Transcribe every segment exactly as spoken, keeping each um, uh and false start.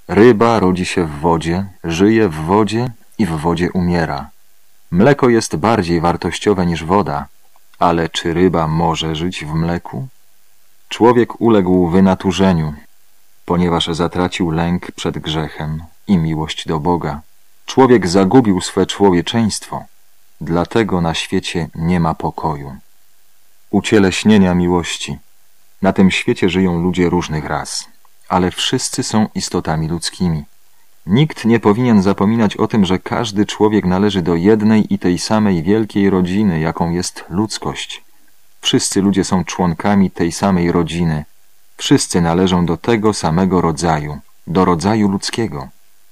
Ryba rodzi się w wodzie, żyje w wodzie i w wodzie umiera. Mleko jest bardziej wartościowe niż woda, ale czy ryba może żyć w mleku? Człowiek uległ wynaturzeniu, ponieważ zatracił lęk przed grzechem i miłość do Boga. Człowiek zagubił swe człowieczeństwo, dlatego na świecie nie ma pokoju. Ucieleśnienia miłości. Na tym świecie żyją ludzie różnych ras, ale wszyscy są istotami ludzkimi. Nikt nie powinien zapominać o tym, że każdy człowiek należy do jednej i tej samej wielkiej rodziny, jaką jest ludzkość. Wszyscy ludzie są członkami tej samej rodziny. Wszyscy należą do tego samego rodzaju, do rodzaju ludzkiego.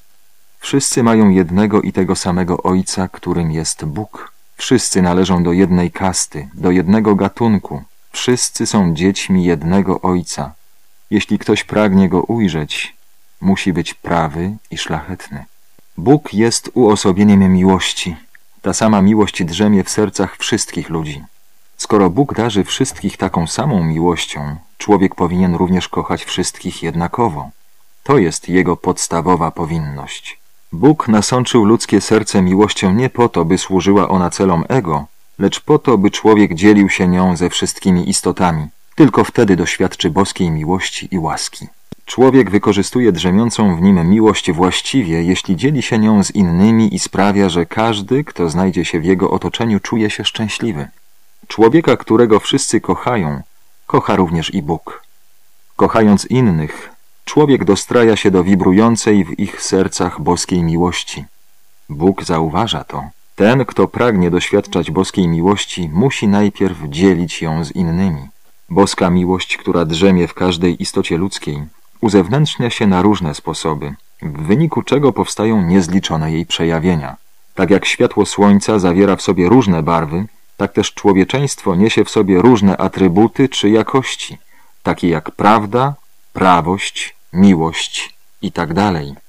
Wszyscy mają jednego i tego samego Ojca, którym jest Bóg. Wszyscy należą do jednej kasty, do jednego gatunku. Wszyscy są dziećmi jednego Ojca. Jeśli ktoś pragnie Go ujrzeć, musi być prawy i szlachetny. Bóg jest uosobieniem miłości. Ta sama miłość drzemie w sercach wszystkich ludzi. Skoro Bóg darzy wszystkich taką samą miłością, człowiek powinien również kochać wszystkich jednakowo. To jest jego podstawowa powinność. Bóg nasączył ludzkie serce miłością nie po to, by służyła ona celom ego, lecz po to, by człowiek dzielił się nią ze wszystkimi istotami. Tylko wtedy doświadczy boskiej miłości i łaski. Człowiek wykorzystuje drzemiącą w nim miłość właściwie, jeśli dzieli się nią z innymi i sprawia, że każdy, kto znajdzie się w jego otoczeniu, czuje się szczęśliwy. Człowieka, którego wszyscy kochają, kocha również i Bóg. Kochając innych, człowiek dostraja się do wibrującej w ich sercach boskiej miłości. Bóg zauważa to. Ten, kto pragnie doświadczać boskiej miłości, musi najpierw dzielić ją z innymi. Boska miłość, która drzemie w każdej istocie ludzkiej, uzewnętrznia się na różne sposoby, w wyniku czego powstają niezliczone jej przejawienia. Tak jak światło słońca zawiera w sobie różne barwy, tak też człowieczeństwo niesie w sobie różne atrybuty czy jakości, takie jak prawda, prawość, miłość i tak dalej.